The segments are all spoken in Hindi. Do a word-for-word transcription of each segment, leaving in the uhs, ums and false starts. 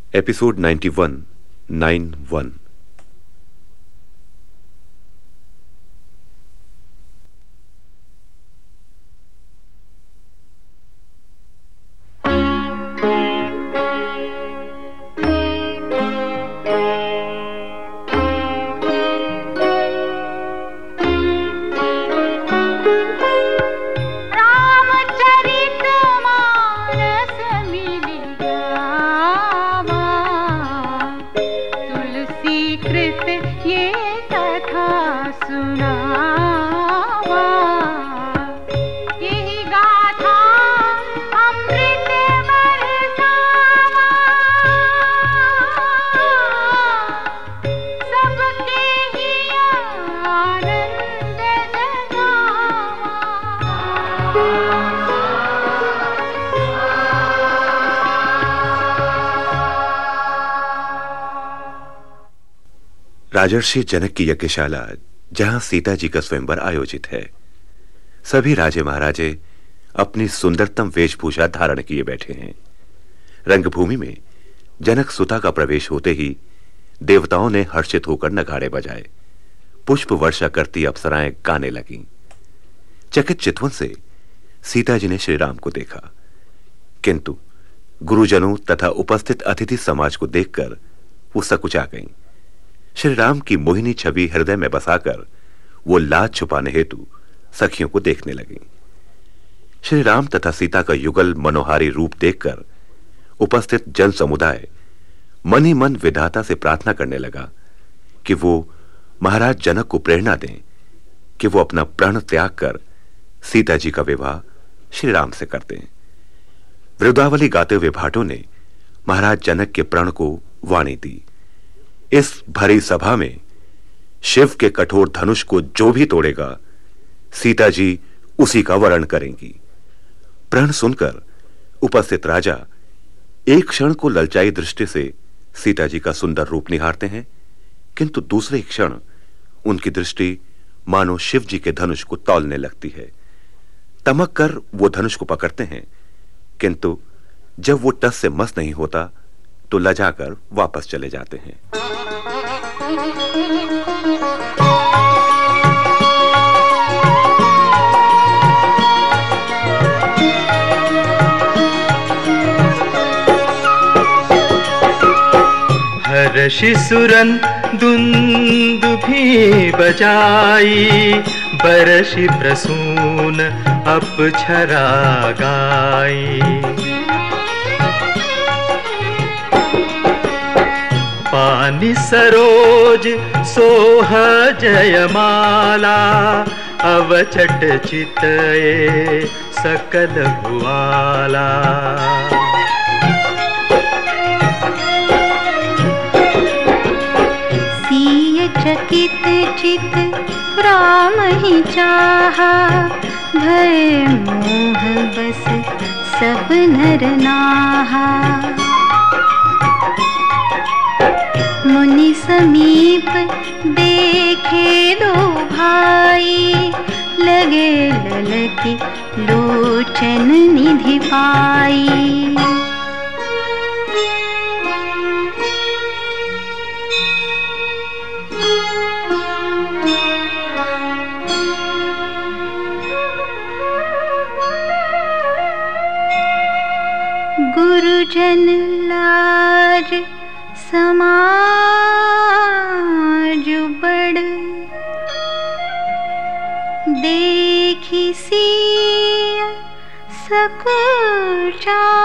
Episode ninety one nine one. Rajarshi Janak की यज्ञशाला, जहां सीता जी का स्वयंवर आयोजित है। सभी राजे महाराजे अपनी सुंदरतम वेशभूषा धारण किए बैठे हैं। रंगभूमि में जनक सुता का प्रवेश होते ही देवताओं ने हर्षित होकर नगाड़े बजाए। पुष्प वर्षा करती अप्सराएं गाने लगीं। चकित चितवन से सीता जी ने श्री राम को देखा, किंतु गुरुजनों तथा उपस्थित अतिथि समाज को देखकर वो सकुचा गईं। श्री राम की मोहिनी छवि हृदय में बसाकर वो लाज छुपाने हेतु सखियों को देखने लगी। श्री राम तथा सीता का युगल मनोहारी रूप देखकर उपस्थित जन समुदाय मन ही मन विधाता से प्रार्थना करने लगा कि वो महाराज जनक को प्रेरणा दें कि वो अपना प्राण त्याग कर सीता जी का विवाह श्री राम से कर दें। वृंदावली गाते हुए भाटों ने महाराज जनक के प्रण को वाणी दी। इस भरी सभा में शिव के कठोर धनुष को जो भी तोड़ेगा, सीता जी उसी का वरण करेंगी। प्रण सुनकर उपस्थित राजा एक क्षण को ललचाई दृष्टि से सीता जी का सुंदर रूप निहारते हैं, किंतु दूसरे क्षण उनकी दृष्टि मानो शिव जी के धनुष को तौलने लगती है। तमक कर वो धनुष को पकड़ते हैं, किंतु जब वो टस से मस नहीं होता तो लजाकर वापस चले जाते हैं। हर्षि सुरन दुंदुभि बजाई, बरषि प्रसून अपछरा गाई। पानी सरोज सोह जयमाला, अवचट चितये सकल भुआला। सिय चकित चित राम ही चाहा, भय मोह बस सब नर नाहा। मुनि समीप देखे दो भाई, लगे ललकी लोचन निधि पाई। गुरुजन लाज समाज बड़, देखी सिय सकुचानी।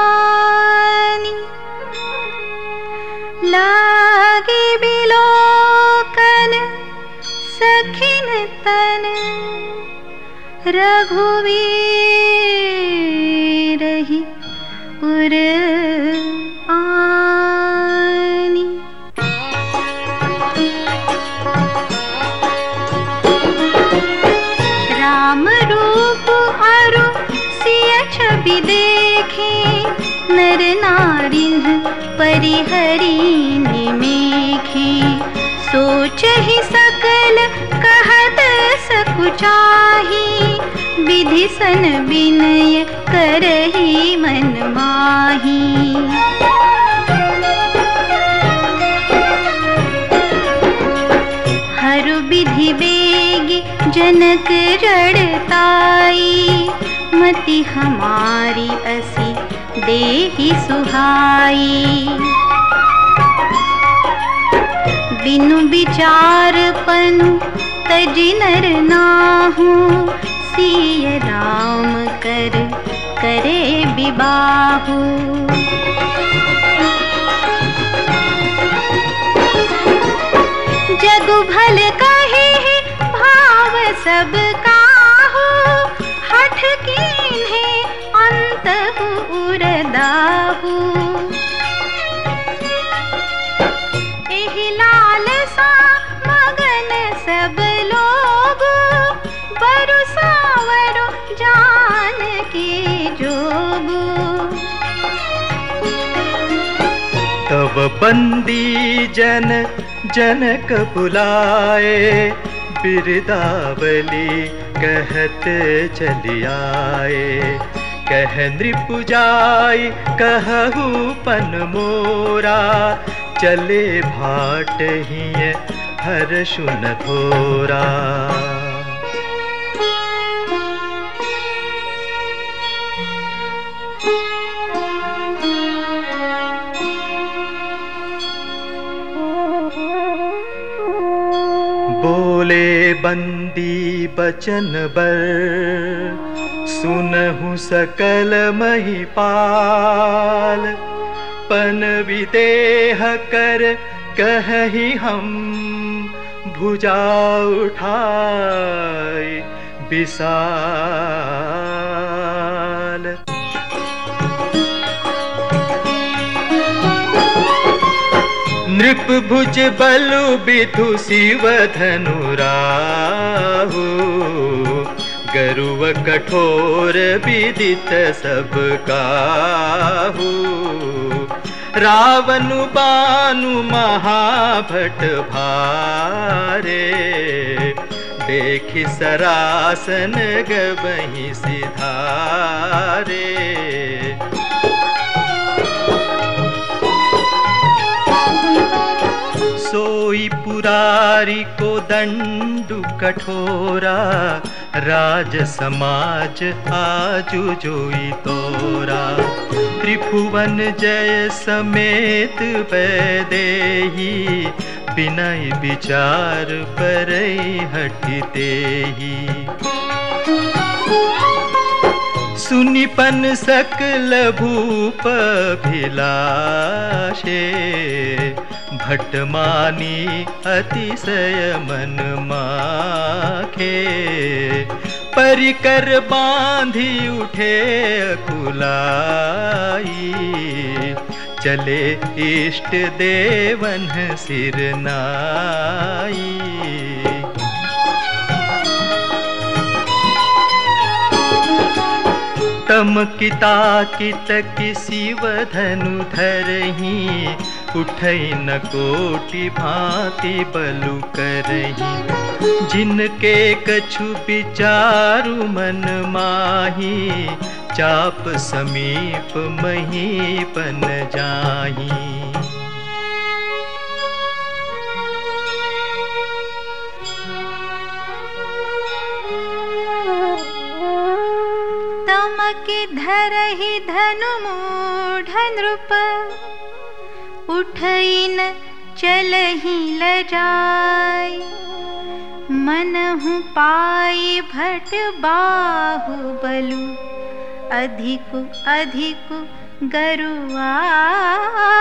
लागे बिलोकन सखिन तन, रघुवीर ही उर आनी। राम रूप अरु सिय छवि देखे, नर नारी परिहरी निमेखे। सोच ही सकल कहत सकुचाही, विधि सन विनय करहि मन माही। जनक जड़ताई, मति हमारी असी देहि सुहाई। बिनु विचार पनु तजि नर नाहु, सिय राम कर करे विबाहु। जगु भल कहे भाव सब काहू, हठ कीन्हे अंतहु उरदाहू। एहि लालसा मगन सब लोग, बरु सावरो जान के जोगु। तब बंदी जन जनक बुलाए, बिरदावली कहत चली आए। कह नृपु जाई कहु पन मोरा, चले भाट हिय हर्षु न थोरा। बोले बंदी बचन बर, सुनहु सकल महिपाल। पन विदेह कर कहि हम, भुजा उठाई विशाल। नृप भुज बलु बिधु शिव धनु राहु, गरुव कठोर विदित सब काहू। रावनु बानु महाभट भारे, देखि सरासन गबहि सिधारे। सोई पुरारी को दंडु कठोरा, राज समाज आजु जोई तोरा। त्रिभुवन जय समेत वैदेही, बिनय विचार परई हठितेहि। सुनिपन सकल भूप भिलाशे, भटमानी अतिशय मन माखे। परिकर बांधी उठे अकुलाई, चले इष्ट देवन सिर नाई। तमकिता कित किसी वधनु धरही, उठई न कोटि भांति बलु करही। जिनके कछु विचारु मन माही, चाप समीप महीपन जाही। तमकि धरहि धनु मूढ़ नृप, उठई न चलहि लजाय। मनहु पाई भट बाहु बलु, अधिकु अधिकु गरुआई।